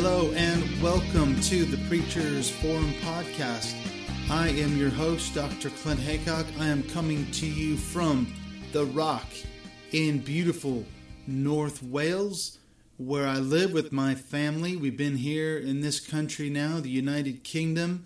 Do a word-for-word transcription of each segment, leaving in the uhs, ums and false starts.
Hello and welcome to the Preachers Forum podcast. I am your host, Doctor Clint Haycock. I am coming to you from The Rock in beautiful North Wales, where I live with my family. We've been here in this country now, the United Kingdom,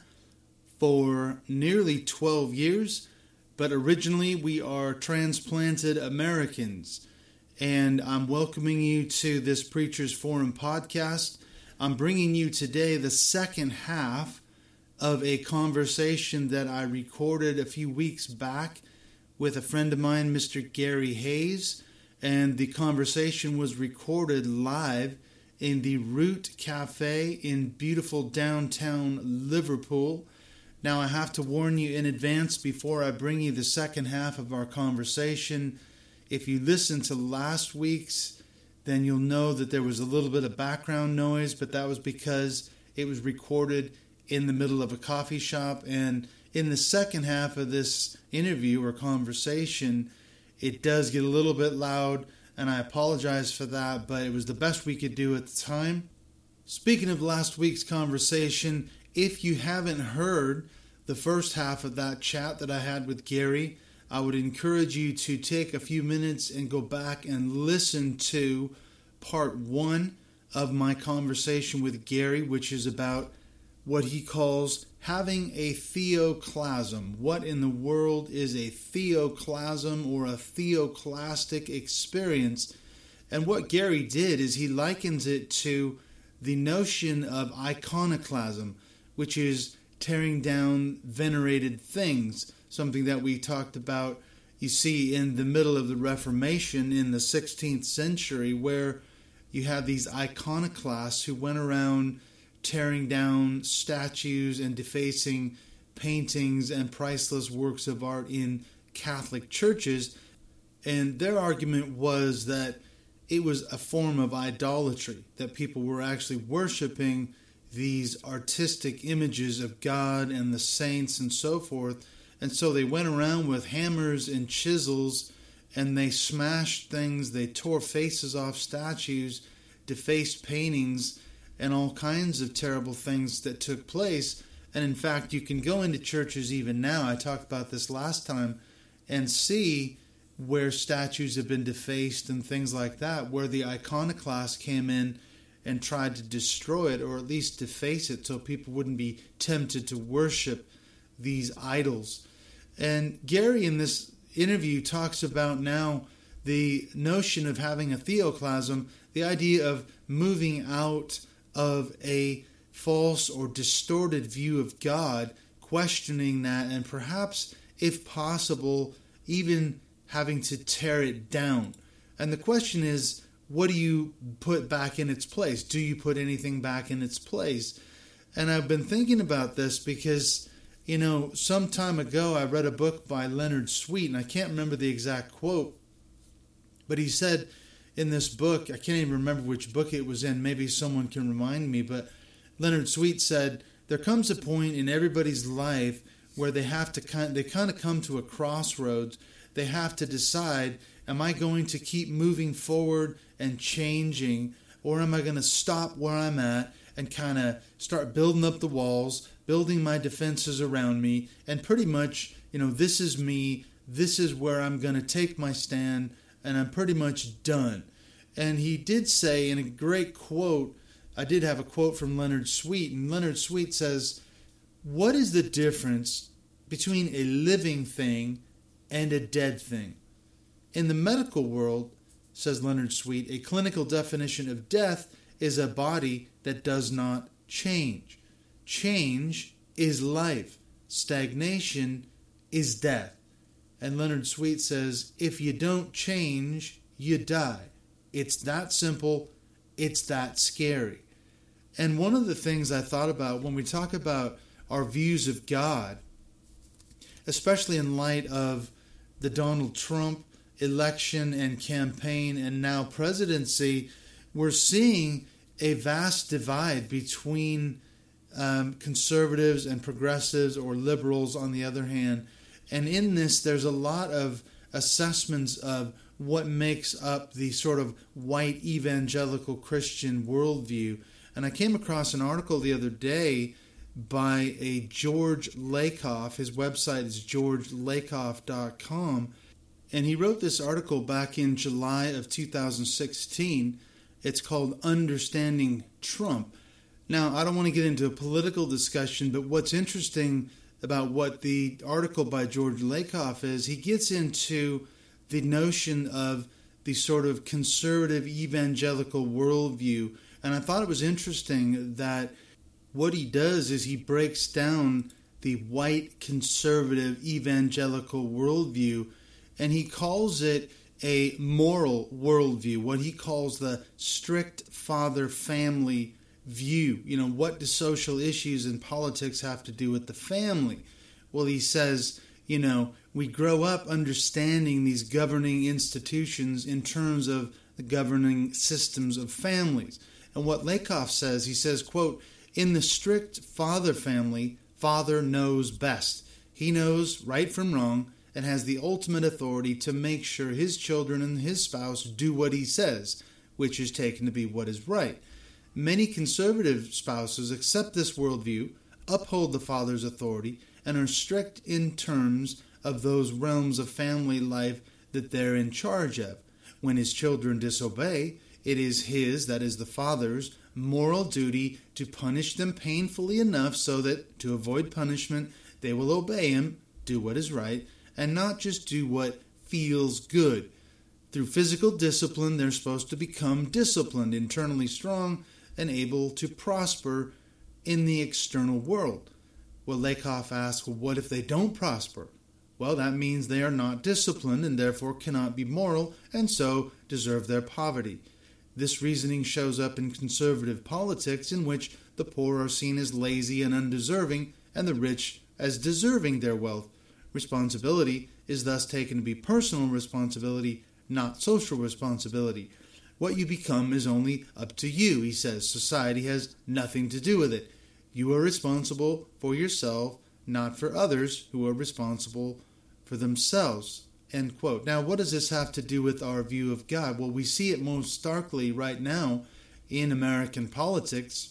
for nearly twelve years, but originally we are transplanted Americans. And I'm welcoming you to this Preachers Forum podcast. I'm bringing you today the second half of a conversation that I recorded a few weeks back with a friend of mine, Mister Gary Hayes. And the conversation was recorded live in the Root Cafe in beautiful downtown Liverpool. Now, I have to warn you in advance before I bring you the second half of our conversation. If you listened to last week's, then you'll know that there was a little bit of background noise, but that was because it was recorded in the middle of a coffee shop. And in the second half of this interview or conversation, it does get a little bit loud, and I apologize for that, but it was the best we could do at the time. Speaking of last week's conversation, if you haven't heard the first half of that chat that I had with Gary, I would encourage you to take a few minutes and go back and listen to part one of my conversation with Gary, which is about what he calls having a theoclasm. What in the world is a theoclasm or a theoclastic experience? And what Gary did is he likens it to the notion of iconoclasm, which is tearing down venerated things. Something that we talked about, you see, in the middle of the Reformation in the sixteenth century, where you had these iconoclasts who went around tearing down statues and defacing paintings and priceless works of art in Catholic churches. And their argument was that it was a form of idolatry, that people were actually worshiping these artistic images of God and the saints and so forth. And so they went around with hammers and chisels, and they smashed things, they tore faces off statues, defaced paintings, and all kinds of terrible things that took place. And in fact, you can go into churches even now, I talked about this last time, and see where statues have been defaced and things like that, where the iconoclast came in and tried to destroy it, or at least deface it, so people wouldn't be tempted to worship these idols. And Gary in this interview talks about now the notion of having a theoclasm, the idea of moving out of a false or distorted view of God, questioning that, and perhaps, if possible, even having to tear it down. And the question is, what do you put back in its place? Do you put anything back in its place? And I've been thinking about this because, you know, some time ago I read a book by Leonard Sweet, and I can't remember the exact quote, but he said in this book, I can't even remember which book it was in, maybe someone can remind me, but Leonard Sweet said, there comes a point in everybody's life where they have to kind they kind of come to a crossroads. They have to decide, am I going to keep moving forward and changing, or am I going to stop where I'm at and kind of start building up the walls, building my defenses around me, and pretty much, you know, this is me, this is where I'm going to take my stand, and I'm pretty much done. And he did say in a great quote, I did have a quote from Leonard Sweet, and Leonard Sweet says, what is the difference between a living thing and a dead thing? In the medical world, says Leonard Sweet, a clinical definition of death is a body that does not change. Change is life. Stagnation is death. And Leonard Sweet says, if you don't change, you die. It's that simple. It's that scary. And one of the things I thought about when we talk about our views of God, especially in light of the Donald Trump election and campaign and now presidency, we're seeing a vast divide between um, conservatives and progressives, or liberals on the other hand. And in this, there's a lot of assessments of what makes up the sort of white evangelical Christian worldview. And I came across an article the other day by a George Lakoff. His website is george lakoff dot com. And he wrote this article back in July of two thousand sixteen. It's called Understanding Trump. Now, I don't want to get into a political discussion, but what's interesting about what the article by George Lakoff is, he gets into the notion of the sort of conservative evangelical worldview. And I thought it was interesting that what he does is he breaks down the white conservative evangelical worldview, and he calls it a moral worldview, what he calls the strict father-family view. You know, what do social issues and politics have to do with the family? Well, he says, you know, we grow up understanding these governing institutions in terms of the governing systems of families. And what Lakoff says, he says, quote, in the strict father family, father knows best. He knows right from wrong and has the ultimate authority to make sure his children and his spouse do what he says, which is taken to be what is right. Many conservative spouses accept this worldview, uphold the father's authority, and are strict in terms of those realms of family life that they're in charge of. When his children disobey, it is his, that is the father's, moral duty to punish them painfully enough so that, to avoid punishment, they will obey him, do what is right, and not just do what feels good. Through physical discipline, they're supposed to become disciplined, internally strong, and able to prosper in the external world. Well, Lakoff asks, well, what if they don't prosper? Well, that means they are not disciplined and therefore cannot be moral and so deserve their poverty. This reasoning shows up in conservative politics, in which the poor are seen as lazy and undeserving and the rich as deserving their wealth. Responsibility is thus taken to be personal responsibility, not social responsibility. What you become is only up to you, he says. Society has nothing to do with it. You are responsible for yourself, not for others who are responsible for themselves. End quote. Now, what does this have to do with our view of God? Well, we see it most starkly right now in American politics,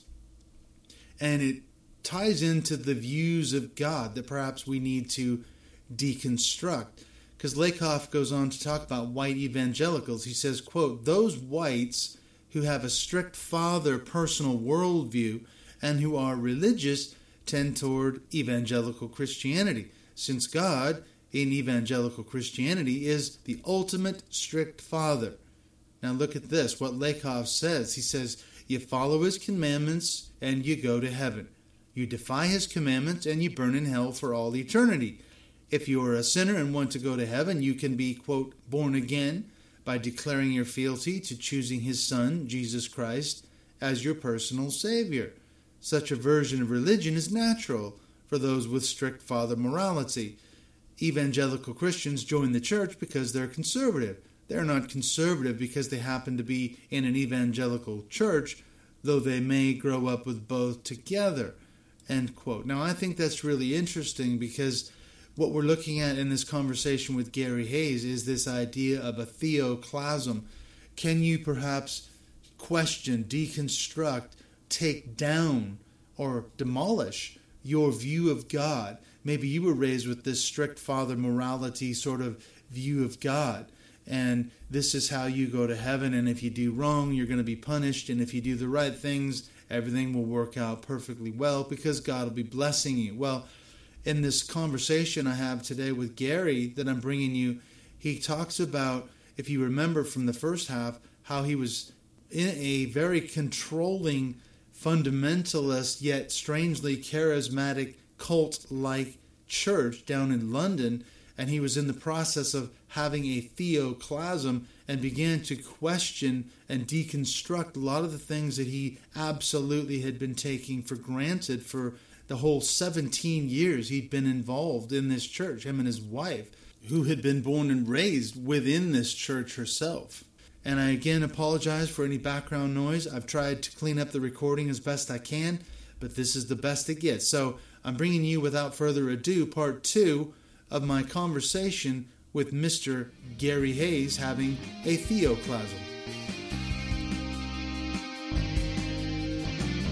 and it ties into the views of God that perhaps we need to deconstruct. Because Lakoff goes on to talk about white evangelicals. He says, quote, those whites who have a strict father personal worldview and who are religious tend toward evangelical Christianity, since God in evangelical Christianity is the ultimate strict father. Now look at this, what Lakoff says. He says, you follow his commandments and you go to heaven. You defy his commandments and you burn in hell for all eternity. If you are a sinner and want to go to heaven, you can be, quote, born again by declaring your fealty to choosing his son, Jesus Christ, as your personal Savior. Such a version of religion is natural for those with strict father morality. Evangelical Christians join the church because they're conservative. They're not conservative because they happen to be in an evangelical church, though they may grow up with both together. End quote. Now, I think that's really interesting because what we're looking at in this conversation with Gary Hayes is this idea of a theoclasm. Can you perhaps question, deconstruct, take down, or demolish your view of God? Maybe you were raised with this strict father morality sort of view of God, and this is how you go to heaven, and if you do wrong, you're going to be punished, and if you do the right things, everything will work out perfectly well because God will be blessing you. Well, in this conversation I have today with Gary that I'm bringing you, he talks about, if you remember from the first half, how he was in a very controlling, fundamentalist, yet strangely charismatic, cult-like church down in London, and he was in the process of having a theoclasm and began to question and deconstruct a lot of the things that he absolutely had been taking for granted for the whole seventeen years he'd been involved in this church, him and his wife, who had been born and raised within this church herself. And I again apologize for any background noise. I've tried to clean up the recording as best I can, but this is the best it gets. So I'm bringing you, without further ado, part two of my conversation with Mister Gary Hayes having a theoclasm.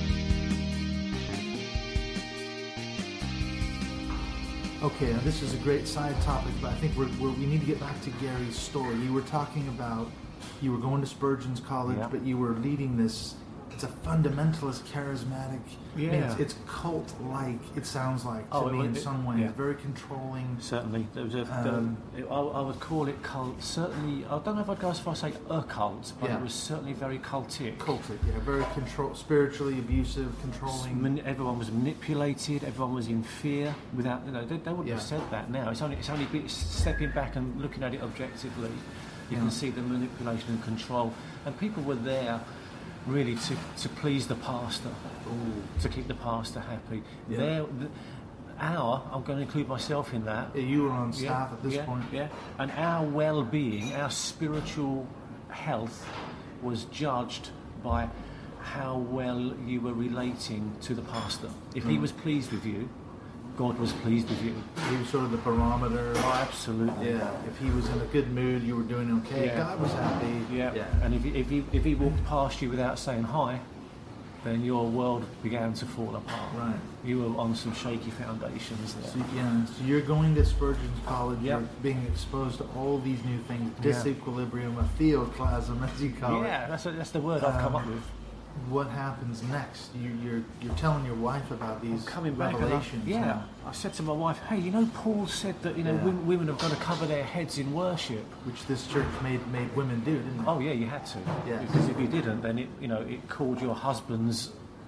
Okay, now this is a great side topic, but I think we're, we're, we need to get back to Gary's story. You were talking about, you were going to Spurgeon's College, Yeah. but you were leading this, it's a fundamentalist, charismatic, Yeah. I mean, it's, it's cult-like, it sounds like, to Oh, me it- in it- some ways, yeah. very controlling. Certainly, there was a. Um, the, I, I would call it cult. Certainly, I don't know if I'd go as far as say a cult, but Yeah. it was certainly very cultic. Cultic, yeah, very control, spiritually abusive, controlling. Man- everyone was manipulated. Everyone was in fear. Without, you know, they, they wouldn't Yeah. have said that now. It's only, it's only be- stepping back and looking at it objectively. You Yeah. can see the manipulation and control, and people were there really to, to please the pastor, Ooh. to keep the pastor happy. Yeah. There, the, our, I'm going to include myself in that. Yeah, you were on staff Yeah, at this yeah, point. Yeah, and our well-being, our spiritual health, was judged by how well you were relating to the pastor. If he Mm. was pleased with you, God was pleased with you. He was sort of the barometer. Oh, absolutely. Yeah, if he was in a good mood, you were doing okay. Yeah. God was happy. Yeah. yeah. And if he, if he if he walked past you without saying hi, then your world began to fall apart. Right. You were on some shaky foundations there. So, yeah, so you're going to Spurgeon's College, Yep. you're being exposed to all these new things, Yeah. disequilibrium, a theoclasm, as you call it. Yeah, that's a, that's the word I've come Um, up with. What happens next? You, you're you're telling your wife about these Coming back, and I, revelations. yeah, now, I said to my wife, "Hey, you know, Paul said that you know Yeah. women, women have got to cover their heads in worship." which this church made made women do, didn't it? Oh yeah, you had to. Yes. Because if you didn't, then it you know it called your husband's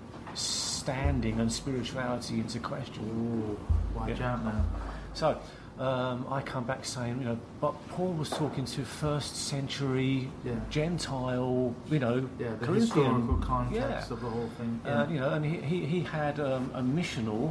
standing and spirituality into question. Ooh, watch Yeah. out now. So um, I come back saying, you know, but Paul was talking to first century Yeah. Gentile, you know, Yeah, the Corinthian. historical context Yeah. of the whole thing. Yeah. Uh, you know, and he, he, he had um, a missional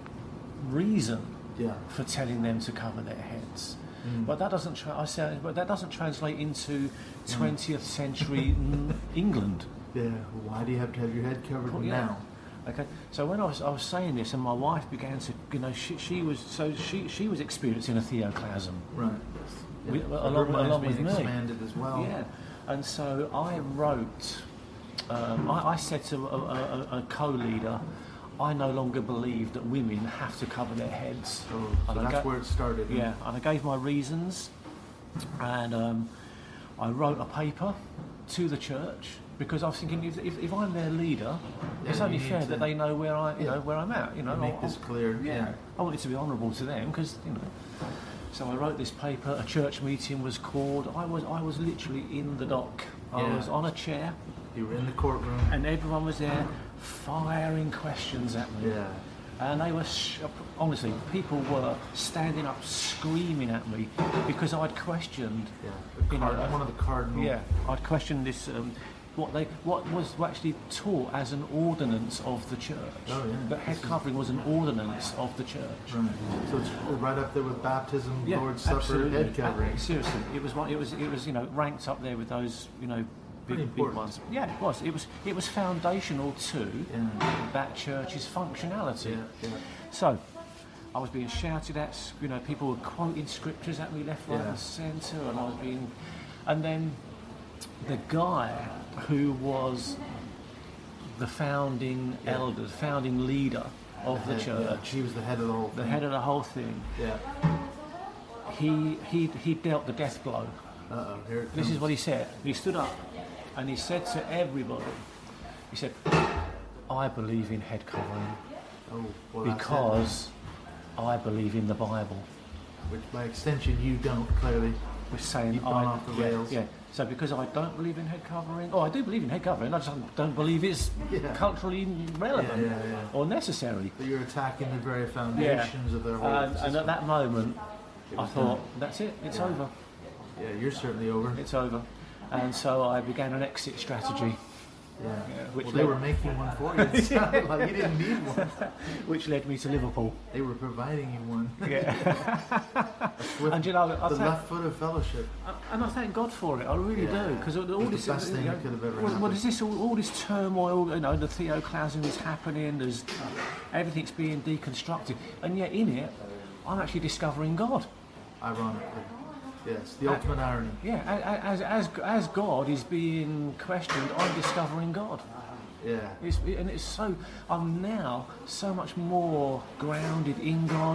reason yeah. for telling them to cover their heads. Mm. But that doesn't. Tra- I said, but that doesn't translate into twentieth century n- England. Yeah. Why do you have to have your head covered Well, yeah. now? Okay. So when I was I was saying this, and my wife began to, you know, she she was so she she was experiencing a theoclasm. Right. We- Yeah. along- Her mind's along being with me. expanded as well. Yeah. And so I wrote. Um, I, I said to a, a, a co-leader, I no longer believe that women have to cover their heads. So, so And I that's ga- where it started. huh? Yeah, and I gave my reasons, and um, I wrote a paper to the church because I was thinking, if, if, if I'm their leader, Yeah, it's only you need fair to- that they know where I, you Yeah. know, where I'm at. You know, Make I- this clear. yeah, Yeah. I want it to be honourable to them because you know. So I wrote this paper. A church meeting was called. I was I was literally in the dock. I Yeah. was on a chair, You were in the courtroom. and everyone was there, firing questions at me. Yeah. And they were, sh- honestly, people were standing up screaming at me because I'd questioned, Yeah. The you know, card, one of the cardinal. yeah, I'd questioned this, um, what they, what was actually taught as an ordinance of the church. Oh, yeah. That head covering was an ordinance of the church. Right. So it's right up there with baptism, Yeah, Lord's Supper, absolutely. head covering. Uh, Seriously, it was one. It was. It was. You know, ranked up there with those. You know, big, Pretty big important. ones. Yeah, it was. It was. It was foundational to Yeah. that church's functionality. Yeah. Yeah. So, I was being shouted at. You know, people were quoting scriptures at me left, right, Yeah. and centre, and I was being. And then, the guy who was the founding Yeah. elder, founding leader of the Head, church, yeah. He was the head of the whole the thing. head of the whole thing, Yeah. he he he dealt the death blow. Uh oh. Here it This comes. is what he said. He stood up and he said to everybody, he said, I believe in head covering Oh, well, that's it. because I believe in the Bible. Which by extension you don't, clearly. We're saying You've gone I, off the yeah, rails. Yeah. So because I don't believe in head covering, oh, I do believe in head covering, I just don't believe it's Yeah. culturally relevant Yeah, yeah, yeah. or necessary. But you're attacking the very foundations of their whole And, and system. at that moment, It I was thought, done. that's it, it's Yeah. over. Yeah, you're certainly over. It's over. And so I began an exit strategy, Yeah. which Well, they led- were making one for you. It sounded like you didn't need one. which led me to Liverpool. They were providing you one. Yeah. With And you know, I the thank, left foot of fellowship. and I thank God for it. I really Yeah. do, because all It's this the best you thing know, that could have ever what, what happened. is this? All, all this turmoil. You know, the theoclasm is happening. There's everything's being deconstructed, and yet in it, I'm actually discovering God. Ironically. Yes, the Uh, ultimate irony. Yeah, a- as as as God is being questioned, I'm discovering God. Yeah. It's, and it's so, I'm now so much more grounded in God.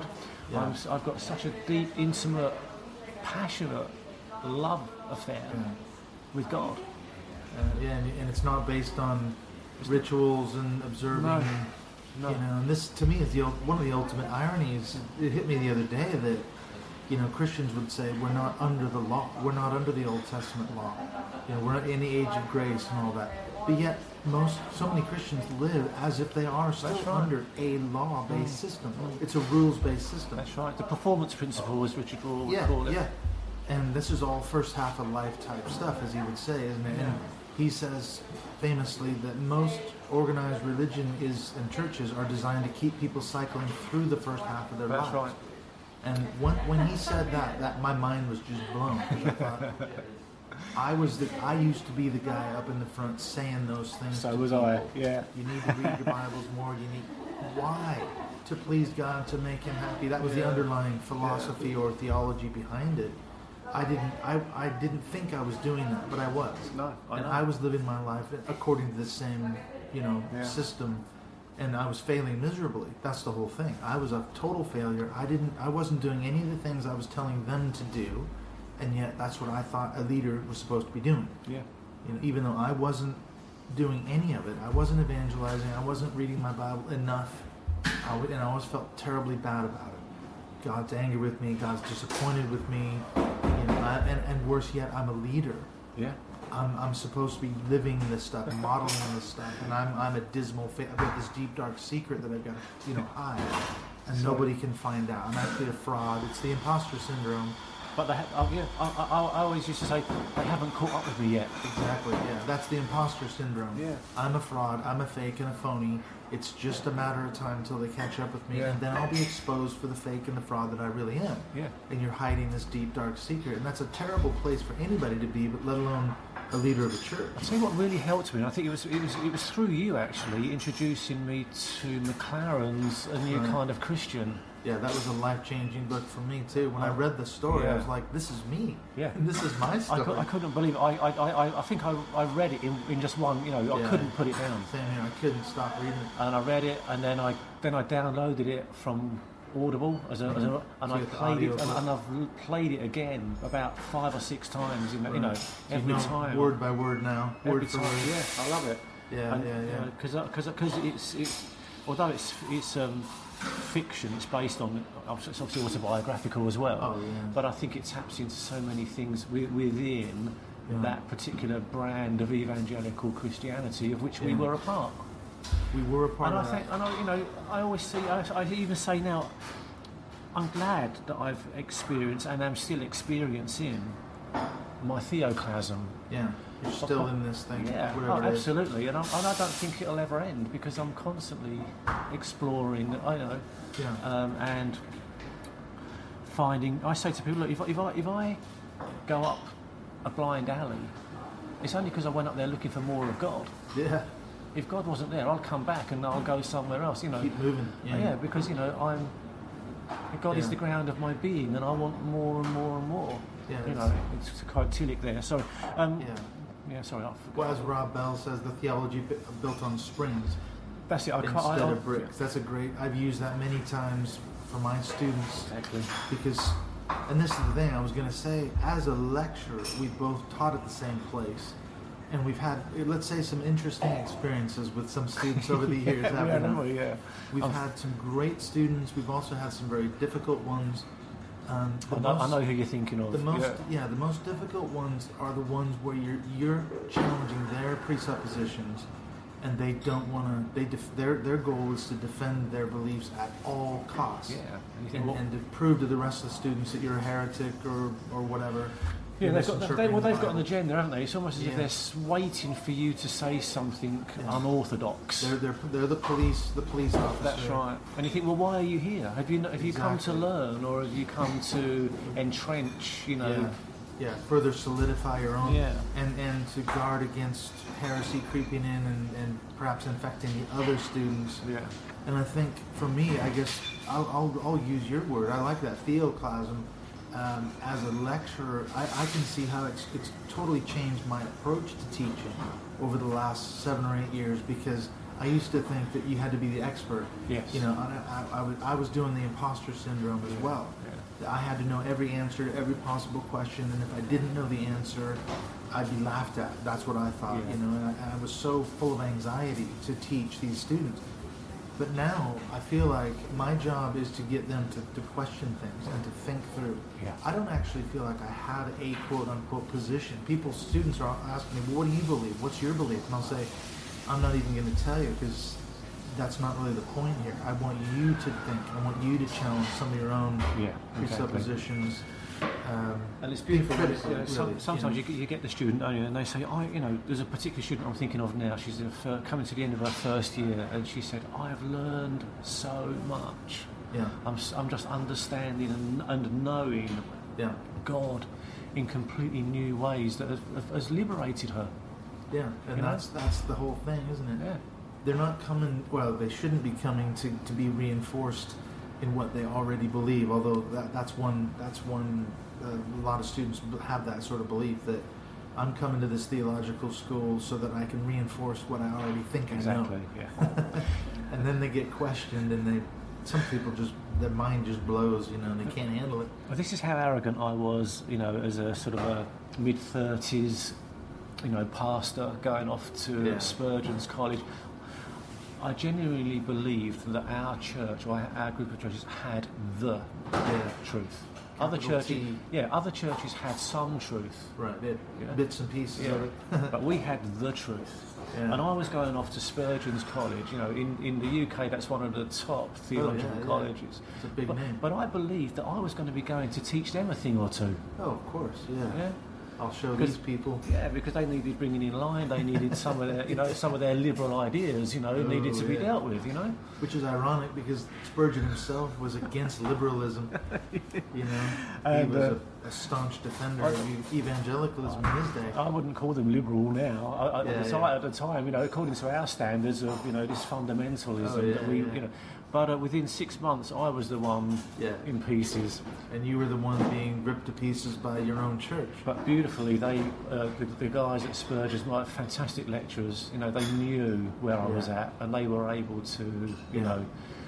Yeah. I'm, I've got such a deep, intimate, passionate love affair yeah. with God. Uh, yeah, and, and it's not based on rituals and observing. No. And, no. You know, and this to me is the one of the ultimate ironies. It hit me the other day that, you know, Christians would say we're not under the law. We're not under the Old Testament law. You know, we're not in the age of grace and all that. But yet, most so many Christians live as if they are still right. under a law-based mm. system. Mm. It's a rules-based system. That's right. The performance principle, as Richard Rohr would yeah, call it. Yeah, and this is all first half of life type stuff, as he would say, isn't it? Yeah. And he says famously that most organized religion is and churches are designed to keep people cycling through the first half of their That's lives. That's right. And when when he said that, that my mind was just blown. I thought, I was the I used to be the guy up in the front saying those things. So to was people. I. Yeah. You need to read your Bibles more. You need why to please God, to make Him happy. That was yeah. the underlying philosophy yeah. or theology behind it. I didn't I, I didn't think I was doing that, but I was. No, I and know. I was living my life according to the same you know yeah. system. And I was failing miserably. That's the whole thing. I was a total failure. I didn't. I wasn't doing any of the things I was telling them to do, and yet that's what I thought a leader was supposed to be doing. Yeah. You know, even though I wasn't doing any of it, I wasn't evangelizing. I wasn't reading my Bible enough, I w- and I always felt terribly bad about it. God's angry with me. God's disappointed with me. You know, I, and and worse yet, I'm a leader. Yeah. I'm I'm supposed to be living this stuff, modeling this stuff, and I'm I'm a dismal. Fa- I've got this deep dark secret that I've got to you know hide, and so, nobody can find out. I'm actually a fraud. It's the imposter syndrome. But they ha- oh, yeah, I, I, I always used to say they haven't caught up with me yet. Exactly. Yeah, that's the imposter syndrome. Yeah. I'm a fraud. I'm a fake and a phony. It's just a matter of time until they catch up with me, yeah. and then I'll be exposed for the fake and the fraud that I really am. Yeah. And you're hiding this deep dark secret, and that's a terrible place for anybody to be, but let alone a leader of a church. I'll tell you what really helped me. I think it was it was it was through you actually introducing me to McLaren's A New Right. Kind of Christian. Yeah, that was a life-changing book for me too. When I read the story, yeah. I was like, "This is me. Yeah, this is my story." I, could, I couldn't believe it. I I, I, I think I, I read it in, in just one. You know, I Yeah. couldn't put it down. Same here. I couldn't stop reading it. And I read it, and then I then I downloaded it from Audible as a, as a and So I it's played it, audio and, book. and I've played it again about five or six times. In, you know, So every you know time, word by word now, every word for time. word. Yeah, I love it. Yeah, and, yeah, yeah. Because because because it's it's although it's it's um, fiction, it's based on it's obviously autobiographical as well. Oh, yeah. But I think it taps into so many things wi- within Yeah. that particular brand of evangelical Christianity of which we Yeah. were a part. We were a part And I of think, that. and I, you know, I always see, I, I even say now, I'm glad that I've experienced and am still experiencing my theoclasm. Yeah, you're still in this thing. Yeah, whatever oh, it is. absolutely, and I, and I don't think it'll ever end because I'm constantly exploring. I know, Yeah. um, and finding. I say to people, look, if, I- if I if I go up a blind alley, it's only because I went up there looking for more of God. Yeah. If God wasn't there, I'll come back and I'll go somewhere else. You know, Keep moving. yeah, Yeah. because you know I'm. God is Yeah. the ground of my being, and I want more and more and more. Yeah, you it's- know, it's quite idyllic there. Sorry. Um, Yeah. yeah, sorry. I forgot. Well, as Rob Bell says, the theology bi- built on springs That's it. I can't. instead I, I, of bricks. That's a great. I've used that many times for my students Exactly. because, and this is the thing I was going to say. As a lecturer, we both taught at the same place, and we've had, let's say, some interesting experiences with some students over the years. yeah, haven't yeah, we? no, yeah. We've Um, had some great students. We've also had some very difficult ones. Um, the I know, I most- know who you're thinking of. The most, yeah. yeah. the most difficult ones are the ones where you're you're challenging their presuppositions, and they don't want to. They def, their their goal is to defend their beliefs at all costs. Yeah. And you think, And, well, and to prove to the rest of the students that you're a heretic or or whatever. yeah, You're they've got, they, misinterpreting well, the they've got an Bible. agenda, haven't they? It's almost as if Yeah. they're s- waiting for you to say something Yeah. unorthodox. They're they're they're the police the police officer. That's right. And you think, well, why are you here? Have you have you come to Exactly. learn, or have you come to entrench? You know. Yeah. Yeah, further solidify your own, Yeah. and and to guard against heresy creeping in and, and perhaps infecting the other students. Yeah. And I think for me, I guess I'll, I'll, I'll use your word. I like that theoclasm. Um, as a lecturer, I, I can see how it's, it's totally changed my approach to teaching over the last seven or eight years because I used to think that you had to be the expert. Yes. You know, I, I, I, was, I was doing the imposter syndrome as well. Yeah. I had to know every answer to every possible question, and if I didn't know the answer, I'd be laughed at. That's what I thought, yeah. you know, and I, and I was so full of anxiety to teach these students. But now I feel like my job is to get them to, to question things and to think through. Yeah. I don't actually feel like I have a quote-unquote position. People, students are asking me, well, what do you believe? What's your belief? And I'll say, I'm not even going to tell you, because that's not really the point here. I want you to think. I want you to challenge some of your own yeah, presuppositions. Exactly. Um, and it's beautiful. Critical, you know, some, really, sometimes you, you, you get the student, don't you, and they say, "I, you know, there's a particular student I'm thinking of now. She's in fir- coming to the end of her first year, and she said, I have learned so much. Yeah. I'm, I'm just understanding and, and knowing yeah. God in completely new ways that has, has liberated her." Yeah, and you that's know? that's the whole thing, isn't it? Yeah. They're not coming. Well, they shouldn't be coming to, to be reinforced in what they already believe. Although that that's one that's one. Uh, a lot of students have that sort of belief that I'm coming to this theological school so that I can reinforce what I already think exactly, I know. Yeah. And then they get questioned, and they some people just their mind just blows, you know, and they can't handle it. Well, this is how arrogant I was, you know, as a sort of a mid thirties, you know, pastor going off to yeah. Spurgeon's College. I genuinely believed that our church, or our group of churches, had the yeah. truth. Capital Other churches, T. yeah, other churches had some truth, right? Bit, yeah. Bits and pieces yeah. of it, but we had the truth. Yeah. And I was going off to Spurgeon's College. You know, in, in the U K, that's one of the top theological oh, yeah, colleges. Yeah. It's a big but, name. But I believed that I was going to be going to teach them a thing or two. Oh, of course, yeah. Yeah. I'll show these people. Yeah, because they needed bringing in line. They needed some of their, you know, some of their liberal ideas, you know, oh, needed to be yeah. dealt with, you know. Which is ironic because Spurgeon himself was against liberalism. You know, and, he was uh, a, a staunch defender I, of evangelicalism in his day. I wouldn't call them liberal now. I, I, yeah, at, the time, yeah. at the time, you know, according to our standards of, you know, this fundamentalism oh, yeah, that we, yeah. you know. But uh, within six months, I was the one yeah. in pieces. And you were the one being ripped to pieces by your own church. But beautifully, they, uh, the, the guys at Spurgeon's, my fantastic lecturers, you know, they knew where I yeah. was at, and they were able to, you yeah. know,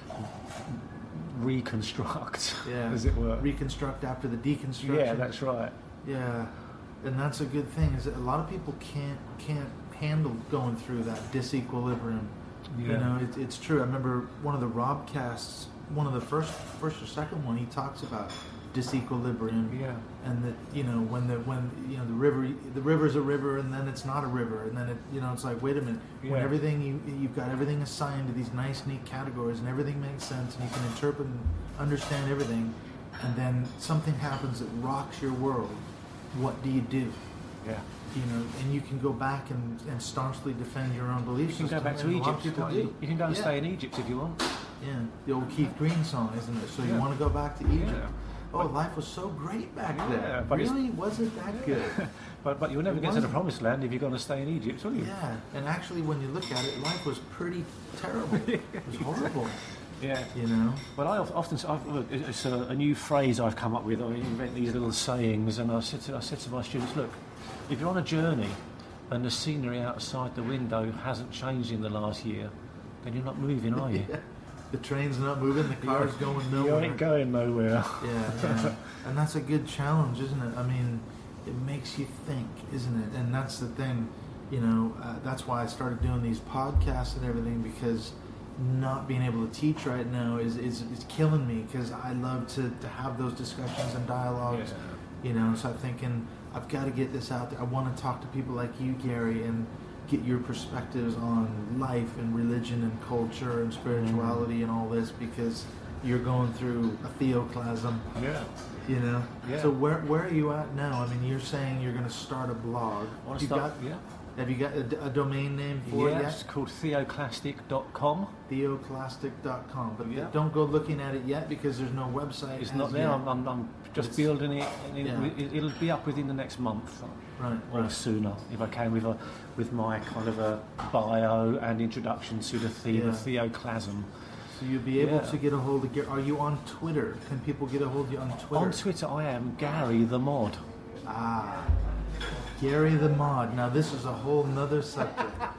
reconstruct, yeah. as it were. Reconstruct after the deconstruction. Yeah, that's right. Yeah, and that's a good thing. Is that a lot of people can't can't handle going through that disequilibrium. Yeah. You know, it, it's true. I remember one of the Robcasts, one of the first, first or second one, he talks about disequilibrium. Yeah. And that, you know, when the when you know the river, the river's a river, and then it's not a river, and then it, you know, it's like, wait a minute, Yeah. when everything you you've got everything assigned to these nice, neat categories, and everything makes sense, and you can interpret and understand everything, and then something happens that rocks your world. What do you do? Yeah. You know, and you can go back and, and staunchly defend your own beliefs. You can go back to Egypt. You, you, you can go and yeah. stay in Egypt if you want. Yeah, the old Keith Green song, isn't it? So you Yeah. want to go back to Egypt? Yeah. Oh, life was so great back Yeah, then. but it's- Really? Was it that good? but but you'll never It get to the wasn't. promised land if you're going to stay in Egypt, will you? Yeah, and actually when you look at it, life was pretty terrible. It was horrible. Yeah. You know? But I of- often, I've, look, it's a, a new phrase I've come up with. I invent these little sayings, and I said to, I said to my students, look, if you're on a journey and the scenery outside the window hasn't changed in the last year, then you're not moving, are you? Yeah. The train's not moving, the car's going You nowhere. ain't going nowhere. Yeah, yeah. And that's a good challenge, isn't it? I mean, it makes you think, isn't it? And that's the thing, you know, uh, that's why I started doing these podcasts and everything, because not being able to teach right now is, is, is killing me, because I love to, to have those discussions and dialogues, Yeah. you know, so I'm thinking, I've got to get this out there. I want to talk to people like you, Gary, and get your perspectives on life and religion and culture and spirituality mm. and all this, because you're going through a theoclasm. Yeah. You know. Yeah. So where where are you at now? I mean, you're saying you're going to start a blog. I want to You start, got, yeah. Have you got a, a domain name for yeah, it yet? it's called theoclastic dot com. theoclastic dot com. But Yeah. don't go looking at it yet, because there's no website. It's as not there. yet. I'm, I'm, I'm just It's- building it, and it, yeah. it, it'll be up within the next month. Right. Or Right. sooner, if I can, with a with my kind of a bio and introduction to the theme of Yeah. theoclasm. So you'll be able Yeah. to get a hold of. Gar- Are you on Twitter? Can people get a hold of you on Twitter? On Twitter, I am Gary the Mod. Ah, Gary the Mod. Now this is a whole nother subject.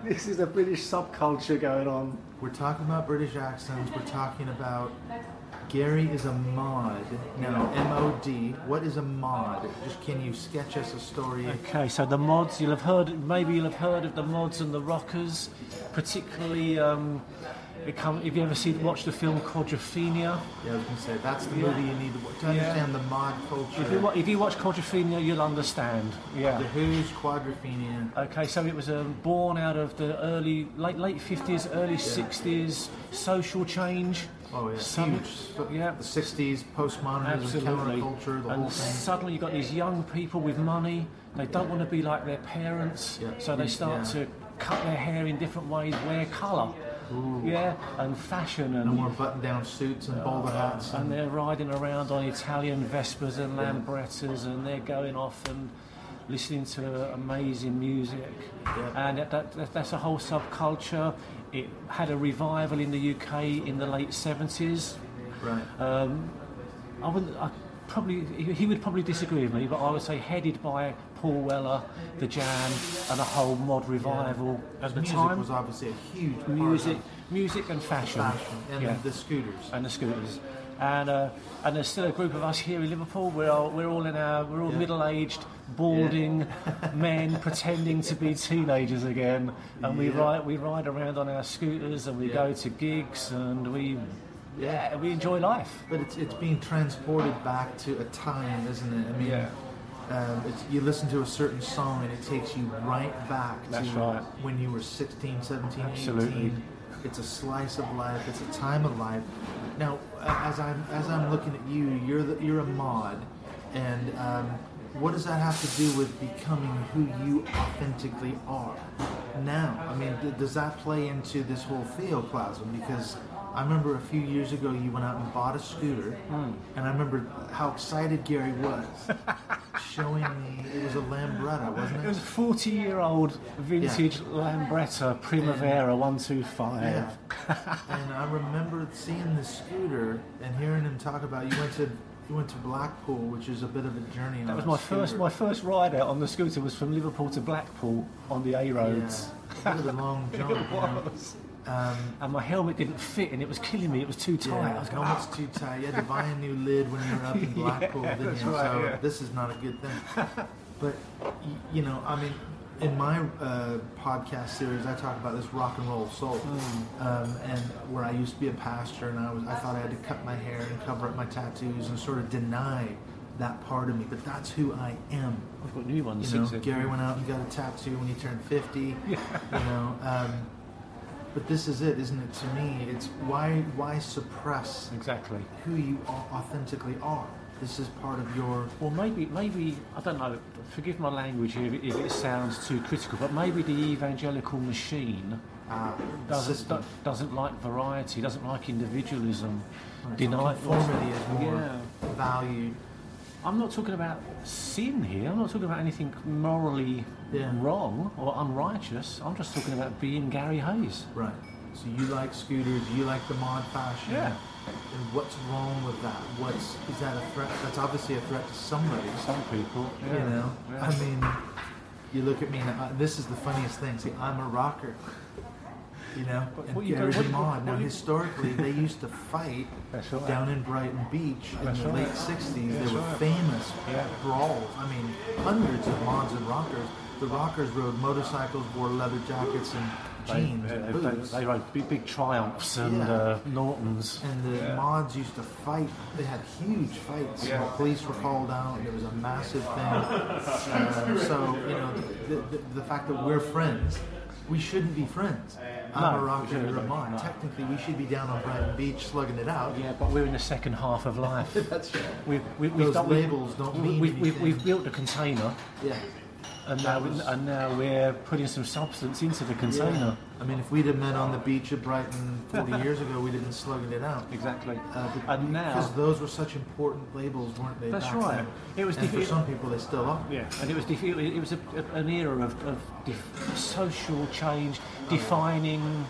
This is a British subculture going on. We're talking about British accents. We're talking about Gary is a mod. Now, M O D. What is a mod? Just can you sketch us a story? Okay, so the mods, you'll have heard, maybe you'll have heard of the mods and the rockers, particularly. Um, it come, if you ever see, watch the film Quadrophenia. Yeah, I was going to say that's the Yeah. movie you need to watch to understand Yeah. the mod culture. If you, wa- if you watch Quadrophenia, you'll understand. Yeah. The Who's Quadrophenia. Okay, so it was um, born out of the early, late late fifties, early sixties, social change. Oh yeah, Some- huge. yeah. The sixties, postmodernism, Absolutely. counterculture, the and whole thing. suddenly you've got these young people with money. They don't want to be like their parents, Yeah. so they start Yeah. to cut their hair in different ways, wear colour, yeah, and fashion, and No more button-down suits and bowler hats. and they're riding around on Italian Vespas and Lambrettas, and they're going off and listening to amazing music. Yeah. And that, that, that's a whole subculture. It had a revival in the U K in the late seventies. Right. Um, I wouldn't. I probably he he would probably disagree with me, but I would say headed by Paul Weller, the Jam, and a whole mod revival at the music time. was obviously a huge part music, of music and fashion, fashion and yeah, the scooters. and the scooters. And uh, and there's still a group of us here in Liverpool. We're all, we're all in our we're all Yeah. middle-aged, balding men pretending to be teenagers again, and we Yeah. ride we ride around on our scooters and we Yeah. go to gigs and we yeah we enjoy life. But it's it's being transported back to a time, isn't it? I mean, Yeah. um, it's, you listen to a certain song and it takes you right back That's to right. when you were sixteen, seventeen, Absolutely. eighteen. It's a slice of life. It's a time of life. Now, a- as I'm as I'm looking at you, you're the, you're a mod, and um, what does that have to do with becoming who you authentically are? Now, I mean, d- does that play into this whole theoclasm? Because I remember a few years ago you went out and bought a scooter, and I remember how excited Gary was, showing me it was a Lambretta, wasn't It was it? a forty-year-old vintage Lambretta Primavera one two five. Yeah. And I remember seeing this scooter and hearing him talk about you went to you went to Blackpool, which is a bit of a journey. That on was a my scooter. first my first ride out on the scooter was from Liverpool to Blackpool on the A roads. Yeah. Bit of a long jump. It you know. was. Um, And my helmet didn't fit and it was killing me. It was too tight. I yeah, was going, helmet's too tight. You had to buy a new lid when you were up in Blackpool, Yeah, didn't that's you? right, so yeah. this is not a good thing. But y- you know, I mean, in my uh, podcast series, I talk about this rock and roll soul, Hmm. um, and where I used to be a pastor, and I was I thought I had to cut my hair and cover up my tattoos and sort of deny that part of me. But that's who I am. I've got new ones You know, since then. Gary went out and got a tattoo when he turned fifty. You know, um, but this is it, isn't it? To me, it's why why suppress Exactly. who you au- authentically are. This is part of your. Well, maybe, maybe I don't know. Forgive my language here if it sounds too critical, but maybe the evangelical machine Uh, doesn't system. do, doesn't like variety, doesn't like individualism. Right, so Deny conformity is more Yeah. valued. I'm not talking about sin here. I'm not talking about anything morally Yeah. wrong or unrighteous. I'm just talking about being Gary Hayes. Right. So you like scooters, you like the mod fashion. Yeah. And what's wrong with that? What's is that a threat? That's obviously a threat to somebody. Some people, yeah. You know. Yeah. I mean, you look at me and I, this is the funniest thing. See, I'm a rocker. You know, and what you Gary's got- a what- mod. what Now, you- historically, they used to fight That's right. down in Brighton Beach in That's the right. late sixties. That's They were right. famous Yeah. brawls. I mean, hundreds of mods and rockers. The rockers rode motorcycles, wore leather jackets and They, jeans they, and they, boots. they rode big, big Triumphs and Yeah. uh, Nortons. And the Yeah. mods used to fight. They had huge fights. Yeah. Police were called out. And it was a massive thing. Uh, so you know, the, the, the fact that we're friends, we shouldn't be friends. I'm No, a we rocker, shouldn't you're a be, mod. no. Technically, we should be down on Brighton Beach slugging it out. Yeah, but we're in the second half of life. That's right. We've, we, we've Those done, we've- labels don't we- mean we've, we've, anything. we've built a container, Yeah. and now, That was- and now we're putting some substance into the container. I mean, if we'd have met on the beach at Brighton forty years ago, we'd have been slugging it out. Exactly. Uh, but And now- because those were such important labels, weren't they? That's back right. then? It was and for diffi- some people, they still are. Yeah, and it was def- it it was a, a, an era of, of def- social change, defining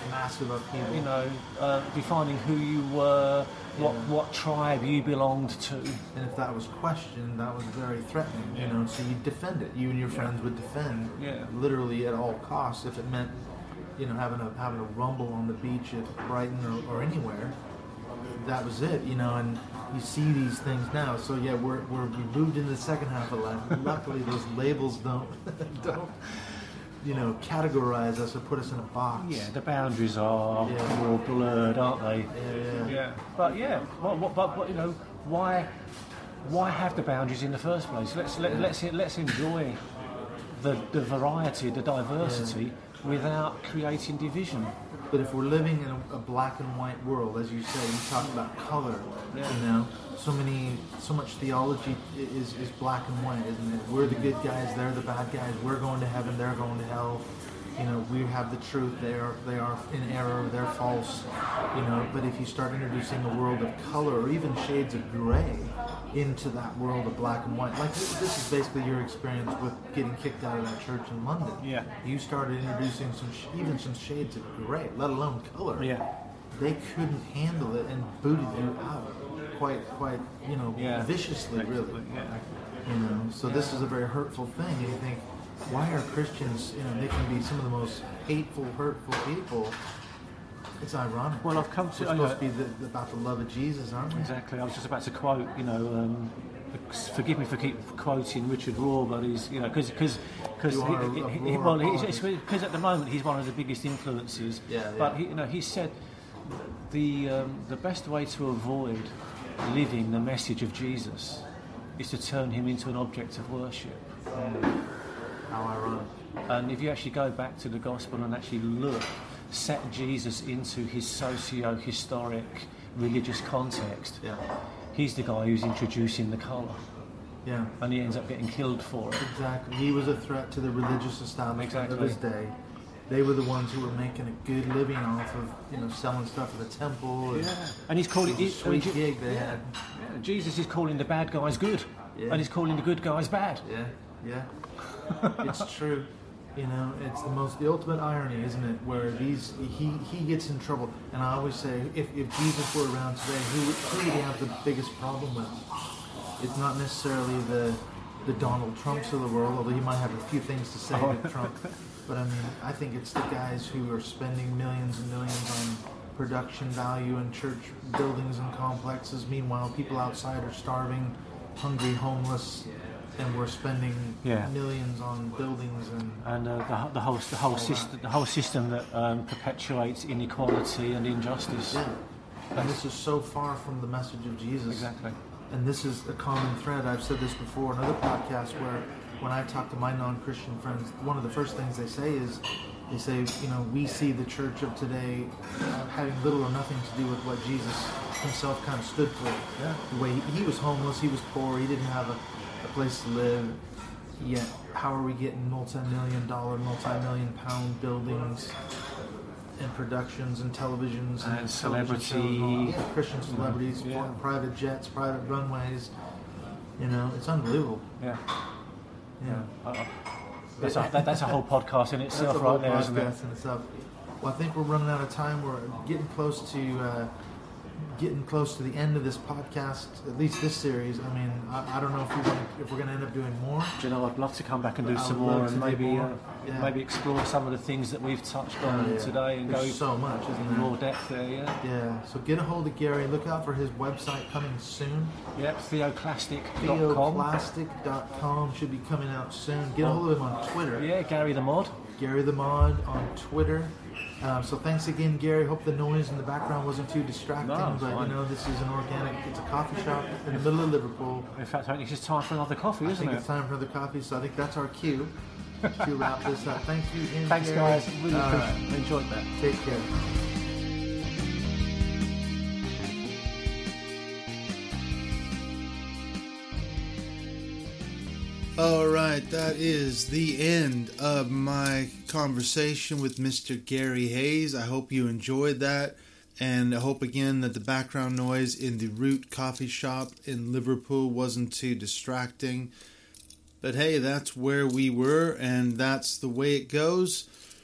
massive upheaval. You know, uh, defining who you were, what Yeah. what tribe you belonged to. And if that was questioned, that was very threatening, Yeah. you know, so you'd defend it. You and your Yeah. friends would defend, Yeah. literally at all costs. If it meant, you know, having a having a rumble on the beach at Brighton or, or anywhere, that was it, you know, and you see these things now. So yeah, we're, we're we moved into the second half of life. Luckily, those labels don't, don't, you know, categorize us or put us in a box. Yeah, the boundaries are Yeah. more blurred, aren't they? Yeah, yeah. But yeah, what, what, but what, you know, why, why have the boundaries in the first place? Let's let, let's let's enjoy the the variety, the diversity, without creating division. But if we're living in a, a black and white world, as you say, you talk about color, Yeah. you know, so many, so much theology i- is, is black and white, isn't it? We're the good guys, they're the bad guys, we're going to heaven, they're going to hell. You know, we have the truth, they are, they are in error, they're false, you know, but if you start introducing a world of color or even shades of gray into that world of black and white, like this, this is basically your experience with getting kicked out of that church in London. Yeah. You started introducing some, sh- even some shades of gray, let alone color. Yeah. They couldn't handle it and booted you out quite, quite, you know, Yeah. viciously, really. Yeah. You know, so this is a very hurtful thing. And you think, why are Christians, you know, they can be some of the most hateful, hurtful people. It's ironic. Well, I've come to- We're I supposed know- to be the, about the love of Jesus, aren't we? Exactly. I was just about to quote, you know, um, forgive me for keep quoting Richard Rohr, but he's, you know, because because because You are a- a Rohr well, he's, apologist. because at the moment he's one of the biggest influences. Yeah, yeah. But he, you know, he said the um, the best way to avoid living the message of Jesus is to turn him into an object of worship. How ironic. And if you actually go back to the gospel and actually look, set Jesus into his socio-historic religious context, Yeah. he's the guy who's introducing the colour, Yeah. and he ends up getting killed for it. Exactly. He was a threat to the religious establishment of Exactly. his day. They were the ones who were making a good living off of, you know, selling stuff at the temple. And And he's calling it was a sweet he- gig they yeah. had. Yeah, Jesus is calling the bad guys good, Yeah. and he's calling the good guys bad. Yeah, yeah. It's true. You know, it's the most, the ultimate irony, isn't it? Where these, he, he gets in trouble. And I always say, if, if Jesus were around today, who, would- who would he have the biggest problem with? It's not necessarily the the Donald Trumps of the world, although he might have a few things to say Oh. to Trump. But I mean, I think it's the guys who are spending millions and millions on production value in church buildings and complexes. Meanwhile, people outside are starving, hungry, homeless, and we're spending Yeah. millions on buildings and And uh, the, the whole the whole system the whole system that um, perpetuates inequality and injustice. yeah. And this is so far from the message of Jesus. Exactly. And this is a common thread. I've said this before in other podcasts where when I talk to my non-Christian friends, one of the first things they say is, they say, you know, we see the church of today uh, having little or nothing to do with what Jesus himself kind of stood for. Yeah. The way he, he was homeless, he was poor, he didn't have a, a place to live. Yet, how are we getting multi-million dollar, multi-million pound buildings and productions and televisions and, And television celebrity- shows and all that? Yeah, Christian celebrities, Yeah. flying private jets, private runways. You know, it's unbelievable. Yeah. Yeah. Uh, that's, a, that, that's a whole podcast in That's itself, a whole right there, isn't it? podcast in itself. Well, I think we're running out of time. We're getting close to uh, getting close to the end of this podcast, at least this series. I mean, I, I don't know if we're gonna, if we're going to end up doing more. Do you know, I'd love to come back and do I some would love more to and do maybe more. uh, Yeah. maybe explore some of the things that we've touched on Oh, yeah. today and There's go so much, isn't in there? more depth there. Yeah. Yeah. So get a hold of Gary. Look out for his website coming soon. Yep. Theoclastic dot com. Theoclastic dot com should be coming out soon. Get a hold of him on Twitter. Yeah. Gary the Mod. Gary the Mod on Twitter. Um, so thanks again, Gary. Hope the noise in the background wasn't too distracting. No, it's but fine. you know, this is an organic. It's a coffee shop in the middle of Liverpool. In fact, I think it's just time for another coffee, I isn't think it? it's time for the coffee. So I think that's our cue to wrap this up. Thank you again, Thanks, Gary. guys. Really All right. appreciate it. Enjoyed that. Take care. All right, that is the end of my conversation with Mister Gary Hayes. I hope you enjoyed that, and I hope again that the background noise in the Root Coffee Shop in Liverpool wasn't too distracting. But hey, that's where we were, and that's the way it goes.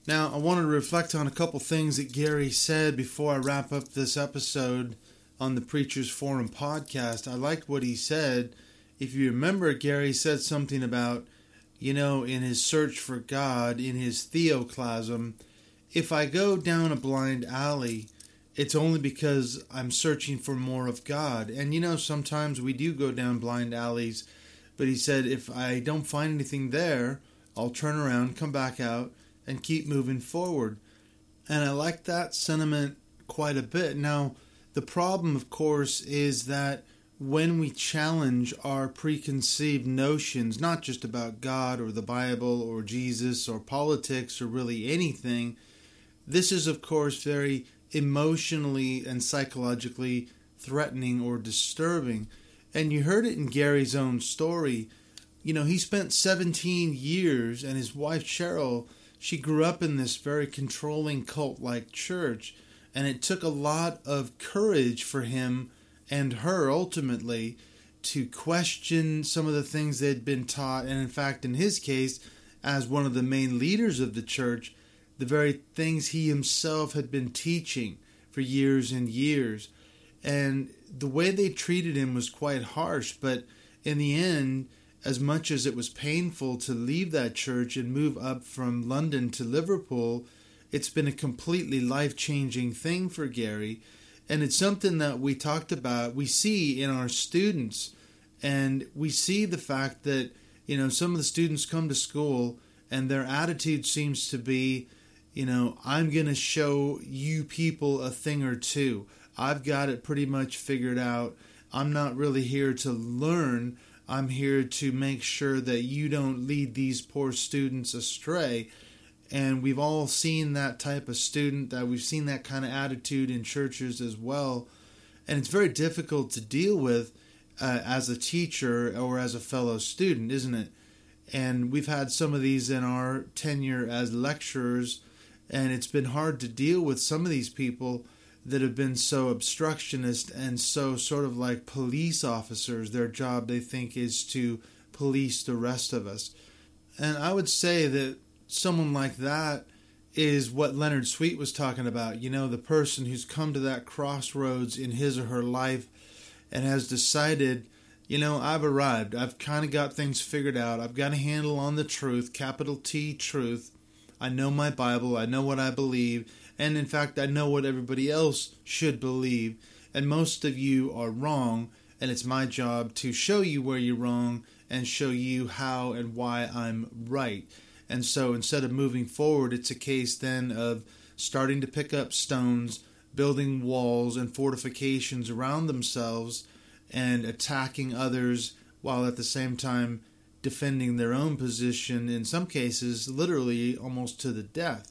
Now, I wanted to reflect on a couple things that Gary said before I wrap up this episode on the Preachers Forum podcast. I liked what he said. If you remember, Gary said something about, you know, in his search for God, in his theoclasm, if I go down a blind alley, it's only because I'm searching for more of God. And, you know, sometimes we do go down blind alleys, but he said, if I don't find anything there, I'll turn around, come back out, and keep moving forward. And I like that sentiment quite a bit. Now, the problem, of course, is that when we challenge our preconceived notions, not just about God or the Bible or Jesus or politics or really anything, this is, of course, very emotionally and psychologically threatening or disturbing. And you heard it in Gary's own story. You know, he spent seventeen years, and his wife Cheryl, she grew up in this very controlling cult-like church, and it took a lot of courage for him and her ultimately to question some of the things they'd been taught. And in fact, in his case, as one of the main leaders of the church, the very things he himself had been teaching for years and years. And the way they treated him was quite harsh, but in the end, as much as it was painful to leave that church and move up from London to Liverpool, it's been a completely life-changing thing for Gary. And it's something that we talked about, we see in our students. And we see the fact that, you know, some of the students come to school and their attitude seems to be, you know, I'm going to show you people a thing or two. I've got it pretty much figured out. I'm not really here to learn. I'm here to make sure that you don't lead these poor students astray. And we've all seen that type of student, that we've seen that kind of attitude in churches as well. And it's very difficult to deal with uh, as a teacher or as a fellow student, isn't it? And we've had some of these in our tenure as lecturers, and it's been hard to deal with some of these people that have been so obstructionist and so sort of like police officers. Their job, they think, is to police the rest of us. And I would say that someone like that is what Leonard Sweet was talking about. You know, the person who's come to that crossroads in his or her life and has decided, you know, I've arrived. I've kind of got things figured out. I've got a handle on the truth, capital T, truth. I know my Bible. I know what I believe. And in fact, I know what everybody else should believe. And most of you are wrong. And it's my job to show you where you're wrong and show you how and why I'm right. And so instead of moving forward, it's a case then of starting to pick up stones, building walls and fortifications around themselves, and attacking others while at the same time defending their own position, in some cases literally almost to the death.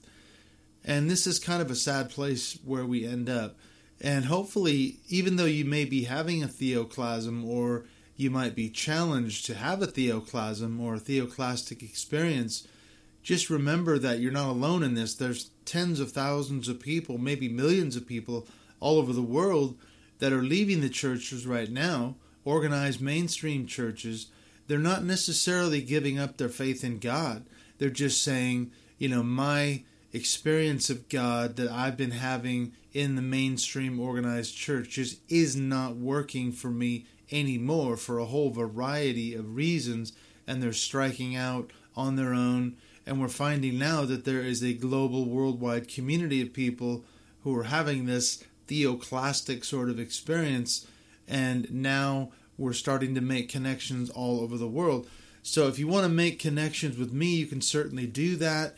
And this is kind of a sad place where we end up. And hopefully, even though you may be having a theoclasm, or you might be challenged to have a theoclasm or a theoclastic experience, just remember that you're not alone in this. There's tens of thousands of people, maybe millions of people all over the world that are leaving the churches right now, organized mainstream churches. They're not necessarily giving up their faith in God. They're just saying, you know, my experience of God that I've been having in the mainstream organized church just is not working for me anymore for a whole variety of reasons, and they're striking out on their own. And we're finding now that there is a global, worldwide community of people who are having this theoclastic sort of experience, and now we're starting to make connections all over the world. So if you want to make connections with me, you can certainly do that.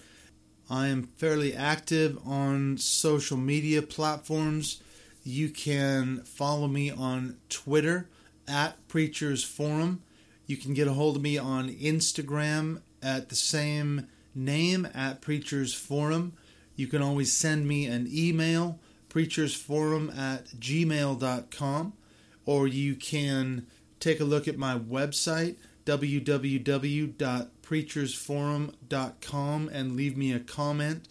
I am fairly active on social media platforms. You can follow me on Twitter at Preachers Forum. You can get a hold of me on Instagram at the same name, at Preachers Forum. You can always send me an email, preachersforum at gmail dot com, or you can take a look at my website, w w w dot preachers forum dot com, and leave me a comment.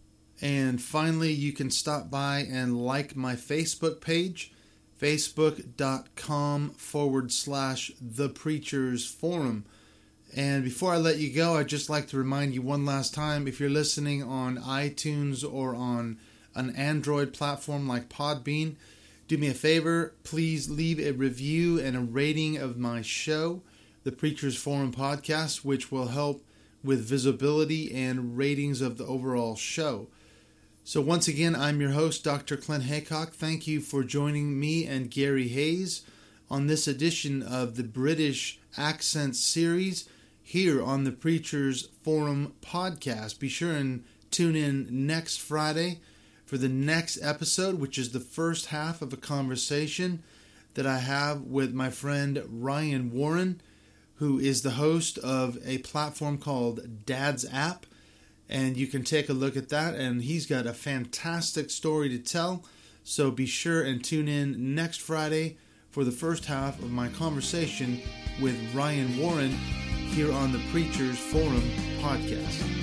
And finally, you can stop by and like my Facebook page, facebook dot com forward slash The Preachers Forum. And before I let you go, I'd just like to remind you one last time, if you're listening on iTunes or on an Android platform like Podbean, do me a favor, please leave a review and a rating of my show, the Preachers Forum Podcast, which will help with visibility and ratings of the overall show. So once again, I'm your host, Doctor Clint Haycock. Thank you for joining me and Gary Hayes on this edition of the British Accent Series here on the Preachers Forum Podcast. Be sure and tune in next Friday for the next episode, which is the first half of a conversation that I have with my friend Ryan Warren, who is the host of a platform called Dad's App. And you can take a look at that, and he's got a fantastic story to tell. So be sure and tune in next Friday for the first half of my conversation with Ryan Warren here on the Preachers Forum Podcast.